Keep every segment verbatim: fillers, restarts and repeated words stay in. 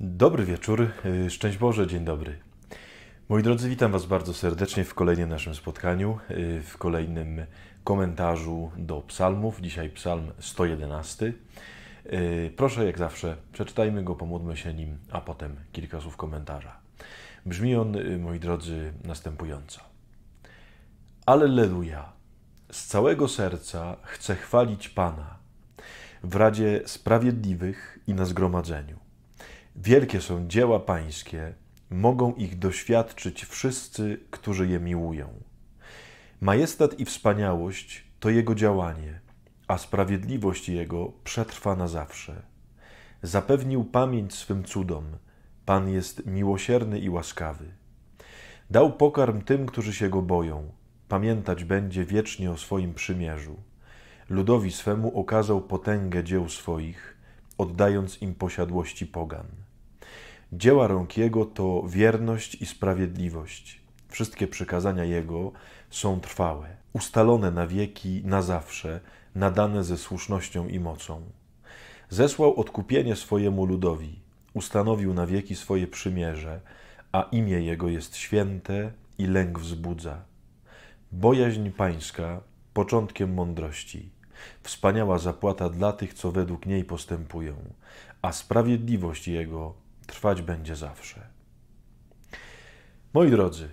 Dobry wieczór, szczęść Boże, dzień dobry. Moi drodzy, witam Was bardzo serdecznie w kolejnym naszym spotkaniu, w kolejnym komentarzu do psalmów. Dzisiaj psalm sto jedenasty. Proszę, jak zawsze, przeczytajmy go, pomódlmy się nim, a potem kilka słów komentarza. Brzmi on, moi drodzy, następująco. Alleluja! Z całego serca chcę chwalić Pana w Radzie Sprawiedliwych i na zgromadzeniu. Wielkie są dzieła Pańskie, mogą ich doświadczyć wszyscy, którzy je miłują. Majestat i wspaniałość to Jego działanie, a sprawiedliwość Jego przetrwa na zawsze. Zapewnił pamięć swym cudom, Pan jest miłosierny i łaskawy. Dał pokarm tym, którzy się Go boją, pamiętać będzie wiecznie o swoim przymierzu. Ludowi swemu okazał potęgę dzieł swoich, oddając im posiadłości pogan. Dzieła rąk Jego to wierność i sprawiedliwość. Wszystkie przykazania Jego są trwałe, ustalone na wieki, na zawsze, nadane ze słusznością i mocą. Zesłał odkupienie swojemu ludowi, ustanowił na wieki swoje przymierze, a imię Jego jest święte i lęk wzbudza. Bojaźń Pańska początkiem mądrości. Wspaniała zapłata dla tych, co według niej postępują, a sprawiedliwość Jego trwać będzie zawsze. Moi drodzy,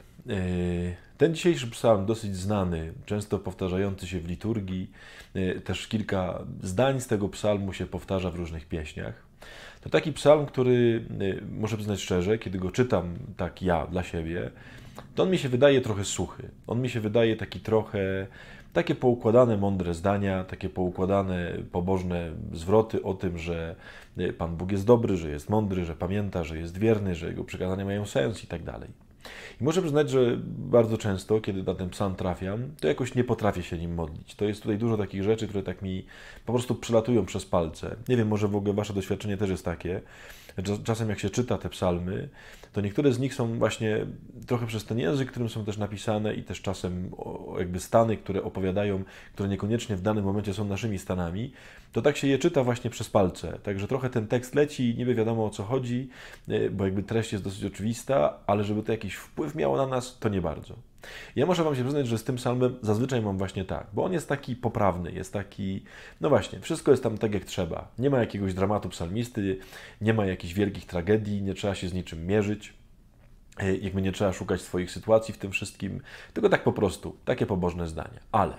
ten dzisiejszy psalm, dosyć znany, często powtarzający się w liturgii, też kilka zdań z tego psalmu się powtarza w różnych pieśniach. To taki psalm, który, muszę przyznać szczerze, kiedy go czytam tak ja dla siebie, to on mi się wydaje trochę suchy. On mi się wydaje taki trochę, takie poukładane mądre zdania, takie poukładane pobożne zwroty o tym, że Pan Bóg jest dobry, że jest mądry, że pamięta, że jest wierny, że Jego przykazania mają sens i tak dalej. I muszę przyznać, że bardzo często, kiedy na ten psalm trafiam, to jakoś nie potrafię się nim modlić. To jest tutaj dużo takich rzeczy, które tak mi po prostu przelatują przez palce. Nie wiem, może w ogóle Wasze doświadczenie też jest takie, że czasem jak się czyta te psalmy, to niektóre z nich są właśnie trochę przez ten język, którym są też napisane i też czasem jakby stany, które opowiadają, które niekoniecznie w danym momencie są naszymi stanami, to tak się je czyta właśnie przez palce. Także trochę ten tekst leci, niby wiadomo o co chodzi, bo jakby treść jest dosyć oczywista, ale żeby to jakiś wpływ miało na nas, to nie bardzo. Ja muszę Wam się przyznać, że z tym psalmem zazwyczaj mam właśnie tak, bo on jest taki poprawny, jest taki, no właśnie, wszystko jest tam tak jak trzeba. Nie ma jakiegoś dramatu psalmisty, nie ma jakichś wielkich tragedii, nie trzeba się z niczym mierzyć, jakby nie trzeba szukać swoich sytuacji w tym wszystkim, tylko tak po prostu, takie pobożne zdania. Ale,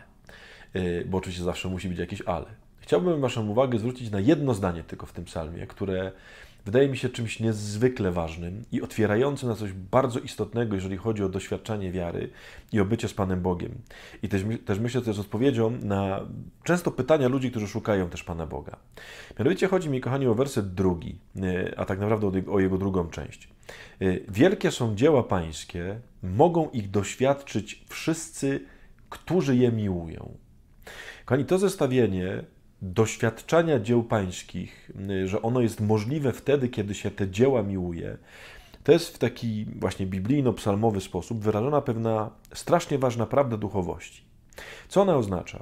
bo oczywiście zawsze musi być jakieś ale. Chciałbym Waszą uwagę zwrócić na jedno zdanie tylko w tym psalmie, które wydaje mi się czymś niezwykle ważnym i otwierającym na coś bardzo istotnego, jeżeli chodzi o doświadczanie wiary i o bycie z Panem Bogiem. I też, też myślę, że to jest odpowiedzią na często pytania ludzi, którzy szukają też Pana Boga. Mianowicie chodzi mi, kochani, o werset drugi, a tak naprawdę o jego drugą część. Wielkie są dzieła Pańskie, mogą ich doświadczyć wszyscy, którzy je miłują. Kochani, to zestawienie doświadczania dzieł pańskich, że ono jest możliwe wtedy, kiedy się te dzieła miłuje, to jest w taki właśnie biblijno-psalmowy sposób wyrażona pewna strasznie ważna prawda duchowości. Co ona oznacza?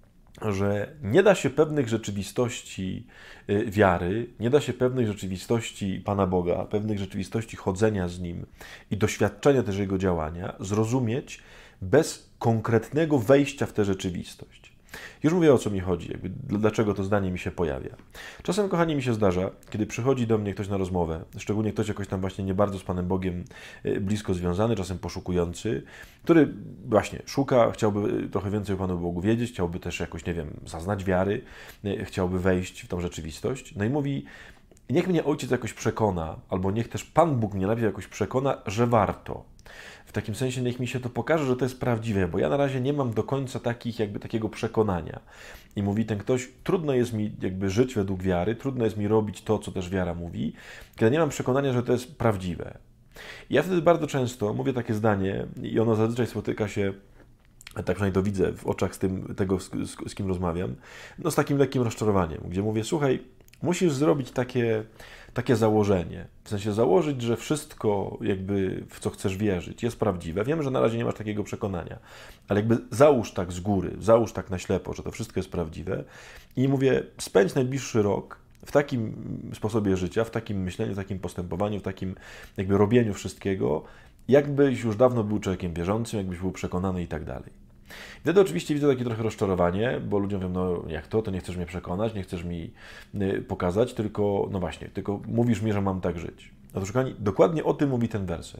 Że nie da się pewnych rzeczywistości wiary, nie da się pewnych rzeczywistości Pana Boga, pewnych rzeczywistości chodzenia z Nim i doświadczenia też Jego działania zrozumieć bez konkretnego wejścia w tę rzeczywistość. Już mówię, o co mi chodzi, jakby dlaczego to zdanie mi się pojawia. Czasem, kochani, mi się zdarza, kiedy przychodzi do mnie ktoś na rozmowę, szczególnie ktoś jakoś tam właśnie nie bardzo z Panem Bogiem blisko związany, czasem poszukujący, który właśnie szuka, chciałby trochę więcej o Panu Bogu wiedzieć, chciałby też jakoś, nie wiem, zaznać wiary, chciałby wejść w tą rzeczywistość. No i mówi, niech mnie Ojciec jakoś przekona, albo niech też Pan Bóg mnie najpierw jakoś przekona, że warto. W takim sensie niech mi się to pokaże, że to jest prawdziwe, bo ja na razie nie mam do końca takich, jakby takiego przekonania. I mówi ten ktoś, trudno jest mi jakby żyć według wiary, trudno jest mi robić to, co też wiara mówi, kiedy nie mam przekonania, że to jest prawdziwe. I ja wtedy bardzo często mówię takie zdanie i ono zazwyczaj spotyka się, tak przynajmniej to widzę w oczach z tym, tego, z, z, z kim rozmawiam, no z takim lekkim rozczarowaniem, gdzie mówię, słuchaj, musisz zrobić takie, takie założenie, w sensie założyć, że wszystko jakby w co chcesz wierzyć jest prawdziwe. Wiem, że na razie nie masz takiego przekonania, ale jakby załóż tak z góry, załóż tak na ślepo, że to wszystko jest prawdziwe i mówię, spędź najbliższy rok w takim sposobie życia, w takim myśleniu, w takim postępowaniu, w takim jakby robieniu wszystkiego, jakbyś już dawno był człowiekiem wierzącym, jakbyś był przekonany i tak dalej. Wtedy oczywiście widzę takie trochę rozczarowanie, bo ludzie mówią, no jak to, to nie chcesz mnie przekonać, nie chcesz mi pokazać, tylko, no właśnie, tylko mówisz mi, że mam tak żyć. Otóż, kochani, dokładnie o tym mówi ten werset,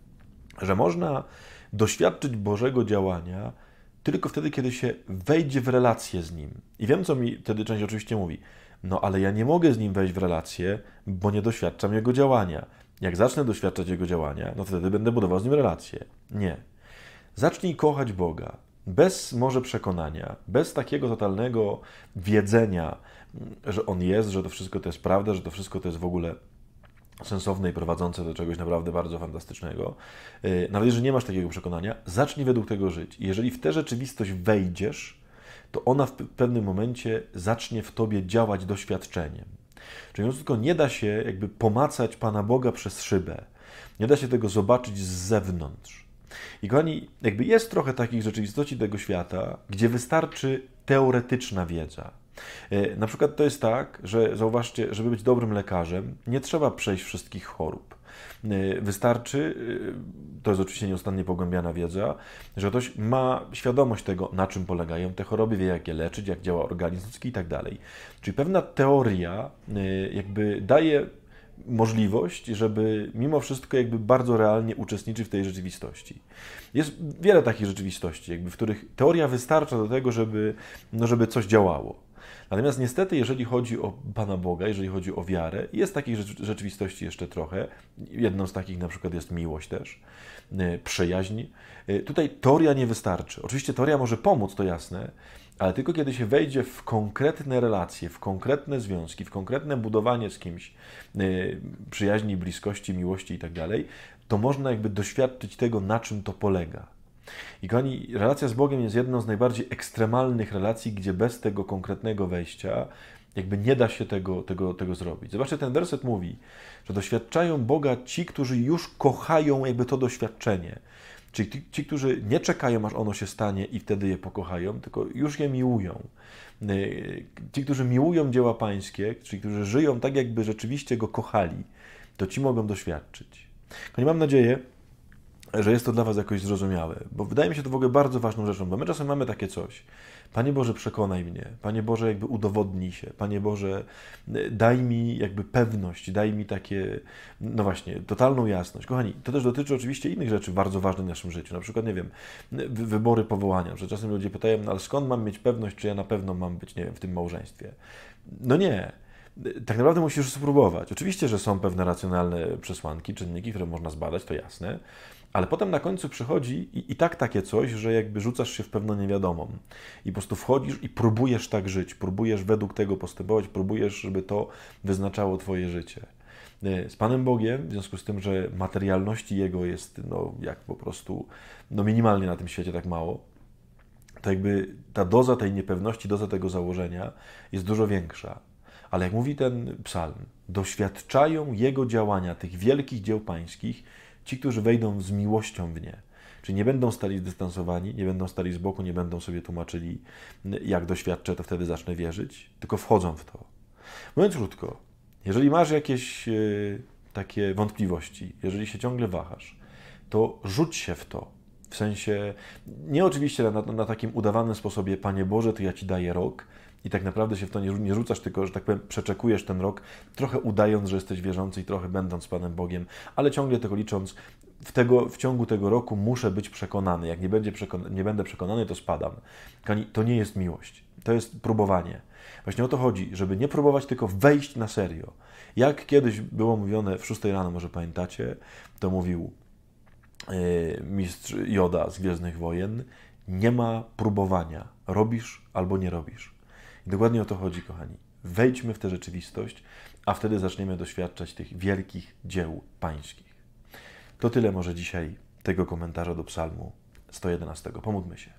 że można doświadczyć Bożego działania tylko wtedy, kiedy się wejdzie w relację z Nim. I wiem, co mi wtedy część oczywiście mówi, no ale ja nie mogę z Nim wejść w relację, bo nie doświadczam Jego działania. Jak zacznę doświadczać Jego działania, no wtedy będę budował z Nim relację. Nie. Zacznij kochać Boga. Bez może przekonania, bez takiego totalnego wiedzenia, że On jest, że to wszystko to jest prawda, że to wszystko to jest w ogóle sensowne i prowadzące do czegoś naprawdę bardzo fantastycznego. Nawet jeżeli nie masz takiego przekonania, zacznij według tego żyć. I jeżeli w tę rzeczywistość wejdziesz, to ona w pewnym momencie zacznie w tobie działać doświadczeniem. Czyli tylko nie da się jakby pomacać Pana Boga przez szybę. Nie da się tego zobaczyć z zewnątrz. I kochani, jakby jest trochę takich rzeczywistości tego świata, gdzie wystarczy teoretyczna wiedza. Na przykład to jest tak, że zauważcie, żeby być dobrym lekarzem, nie trzeba przejść wszystkich chorób. Wystarczy, to jest oczywiście nieustannie pogłębiana wiedza, że ktoś ma świadomość tego, na czym polegają te choroby, wie jak je leczyć, jak działa organizm ludzki i tak dalej. Czyli pewna teoria jakby daje możliwość, żeby mimo wszystko jakby bardzo realnie uczestniczyć w tej rzeczywistości. Jest wiele takich rzeczywistości, jakby, w których teoria wystarcza do tego, żeby, no, żeby coś działało. Natomiast niestety, jeżeli chodzi o Pana Boga, jeżeli chodzi o wiarę, jest takich rzeczywistości jeszcze trochę. Jedną z takich na przykład jest miłość też, przyjaźń. Tutaj teoria nie wystarczy. Oczywiście teoria może pomóc, to jasne, ale tylko kiedy się wejdzie w konkretne relacje, w konkretne związki, w konkretne budowanie z kimś przyjaźni, bliskości, miłości i tak dalej, to można jakby doświadczyć tego, na czym to polega. I kochani, relacja z Bogiem jest jedną z najbardziej ekstremalnych relacji, gdzie bez tego konkretnego wejścia jakby nie da się tego, tego, tego zrobić. Zobaczcie, ten werset mówi, że doświadczają Boga ci, którzy już kochają jakby to doświadczenie. Czyli ci, ci, którzy nie czekają, aż ono się stanie i wtedy je pokochają, tylko już je miłują. Ci, którzy miłują dzieła Pańskie, czyli którzy żyją tak, jakby rzeczywiście Go kochali, to ci mogą doświadczyć. Kochani, mam nadzieję, że jest to dla Was jakoś zrozumiałe, bo wydaje mi się to w ogóle bardzo ważną rzeczą, bo my czasem mamy takie coś. Panie Boże, przekonaj mnie. Panie Boże, jakby udowodnij się. Panie Boże, daj mi jakby pewność, daj mi takie, no właśnie, totalną jasność. Kochani, to też dotyczy oczywiście innych rzeczy bardzo ważnych w naszym życiu. Na przykład, nie wiem, wybory powołania. Że czasem ludzie pytają, no ale skąd mam mieć pewność, czy ja na pewno mam być, nie wiem, w tym małżeństwie? No nie. Tak naprawdę musisz spróbować. Oczywiście, że są pewne racjonalne przesłanki, czynniki, które można zbadać, to jasne, ale potem na końcu przychodzi i, i tak takie coś, że jakby rzucasz się w pewną niewiadomą i po prostu wchodzisz i próbujesz tak żyć, próbujesz według tego postępować, próbujesz, żeby to wyznaczało Twoje życie. Z Panem Bogiem, w związku z tym, że materialności Jego jest no, jak po prostu no, minimalnie na tym świecie, tak mało, to jakby ta doza tej niepewności, doza tego założenia jest dużo większa. Ale jak mówi ten psalm, doświadczają Jego działania, tych wielkich dzieł pańskich, ci, którzy wejdą z miłością w nie. Czyli nie będą stali zdystansowani, nie będą stali z boku, nie będą sobie tłumaczyli, jak doświadczę, to wtedy zacznę wierzyć, tylko wchodzą w to. Mówiąc krótko, jeżeli masz jakieś yy, takie wątpliwości, jeżeli się ciągle wahasz, to rzuć się w to. W sensie, nie oczywiście na, na, na takim udawanym sposobie, Panie Boże, to ja Ci daję rok, i tak naprawdę się w to nie, nie rzucasz, tylko, że tak powiem, przeczekujesz ten rok, trochę udając, że jesteś wierzący i trochę będąc z Panem Bogiem, ale ciągle tego licząc, w, tego, w ciągu tego roku muszę być przekonany. Jak nie, będzie przekon- nie będę przekonany, to spadam. To nie jest miłość, to jest próbowanie. Właśnie o to chodzi, żeby nie próbować, tylko wejść na serio. Jak kiedyś było mówione w szóstej rano, może pamiętacie, to mówił yy, mistrz Joda z Gwiezdnych Wojen, nie ma próbowania. Robisz albo nie robisz. I dokładnie o to chodzi, kochani. Wejdźmy w tę rzeczywistość, a wtedy zaczniemy doświadczać tych wielkich dzieł pańskich. To tyle może dzisiaj tego komentarza do psalmu sto jedenastego. Pomódlmy się.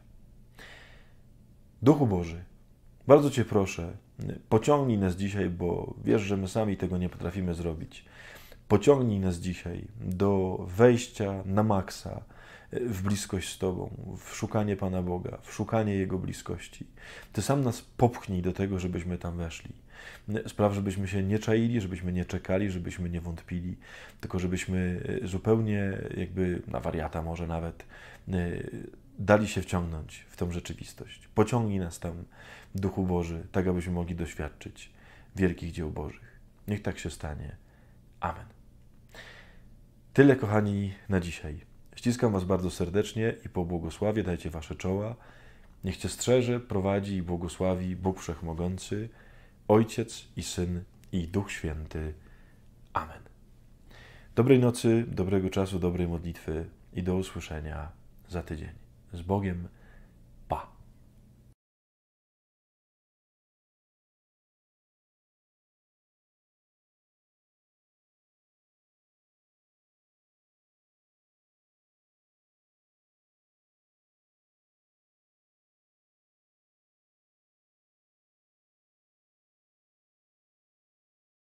Duchu Boży, bardzo Cię proszę, pociągnij nas dzisiaj, bo wiesz, że my sami tego nie potrafimy zrobić. Pociągnij nas dzisiaj do wejścia na maksa w bliskość z Tobą, w szukanie Pana Boga, w szukanie Jego bliskości. Ty sam nas popchnij do tego, żebyśmy tam weszli. Spraw, żebyśmy się nie czaili, żebyśmy nie czekali, żebyśmy nie wątpili, tylko żebyśmy zupełnie jakby na wariata może nawet dali się wciągnąć w tą rzeczywistość. Pociągnij nas tam, Duchu Boży, tak abyśmy mogli doświadczyć wielkich dzieł Bożych. Niech tak się stanie. Amen. Tyle, kochani, na dzisiaj. Ściskam Was bardzo serdecznie i po błogosławie dajcie Wasze czoła. Niech Cię strzeże, prowadzi i błogosławi Bóg Wszechmogący, Ojciec i Syn i Duch Święty. Amen. Dobrej nocy, dobrego czasu, dobrej modlitwy i do usłyszenia za tydzień. Z Bogiem.